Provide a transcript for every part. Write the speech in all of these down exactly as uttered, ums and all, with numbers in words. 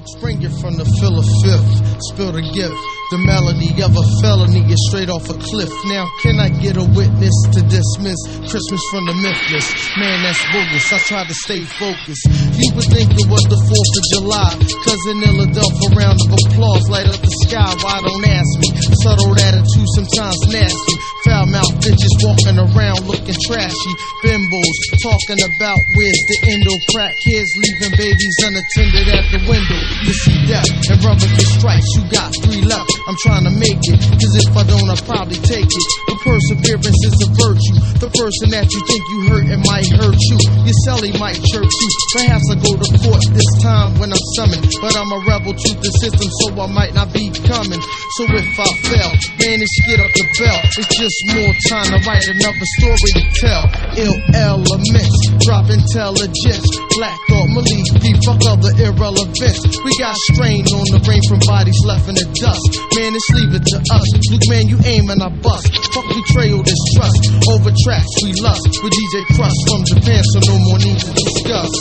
Spring it from the fill of fifth, spill the gift. The melody of a felony is straight off a cliff. Now, can I get a witness to dismiss Christmas from the mythless? Man, that's bogus. I try to stay focused. You would think it was the fourth of July, cause in Philadelphia, round of applause light up the sky. Why don't ask me? Subtle attitude, sometimes nasty. Foul mouth bitches walking around looking trashy. Bimbos talking about where's the endo. Crack kids leaving babies unattended at the window. You see death and rubber get stripes. You got three left. I'm trying to make it, cause if I don't, I'll probably take it. But perseverance is a virtue. The person that you think you hurt, it might hurt you. Your celly might chirp you. Perhaps I go to court this time when I'm summoned. But I'm a rebel to the system, so I might not be coming. So if I fail, manage get up the bell. It's just more time to write another story to tell. Ill elements, drop intelligence. Black thought, Malik B, fuck other irrelevance. We got strain on the brain from bodies left in the dust. Man, just leave it to us. Luke, man, you aim and I bust. Fuck betrayal, this trust. Over tracks, we lust. With D J Crust from Japan, so no more need to discuss.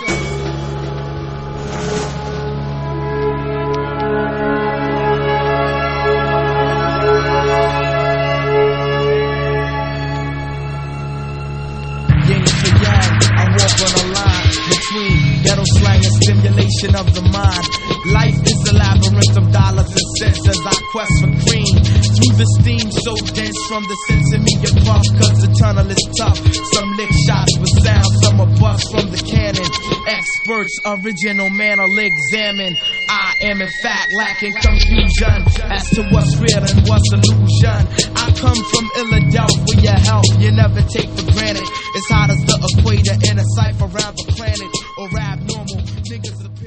Yin to yang, I walk on a line between ghetto slang and stimulation of the mind. Life is a labyrinth of dollars and cents as I quest for cream. Through the steam so dense from the centimere puff, cause the tunnel is tough. Some lick shots with sound, some are busts from the cannon. Experts, original man will examine. I am in fact lacking confusion as to what's real and what's illusion. I come from Philadelphia, help you never take for granted. It's hot as the equator in a cipher around the planet. Or abnormal niggas.